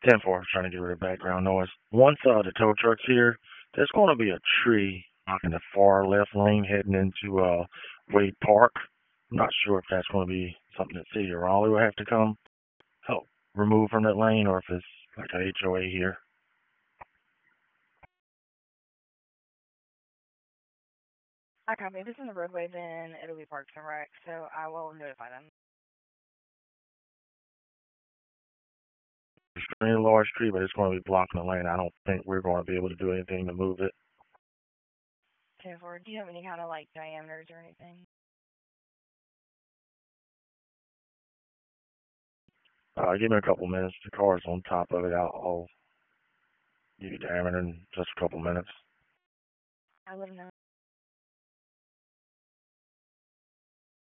10-4, trying to get rid of background noise. Once the tow truck's here, there's going to be a tree in the far left lane heading into Wade Park. I'm not sure if that's going to be something that City of Raleigh will have to come help remove from that lane, or if it's like a HOA here. I copy. If it's in the roadway, then it'll be Parks and Rec, so I will notify them. It's a really large tree, but it's going to be blocking the lane. I don't think we're going to be able to do anything to move it. 10-4. Do you have any kind of like diameters or anything? Give me a couple minutes. The car's on top of it. I'll give you diameter in just a couple minutes. I live in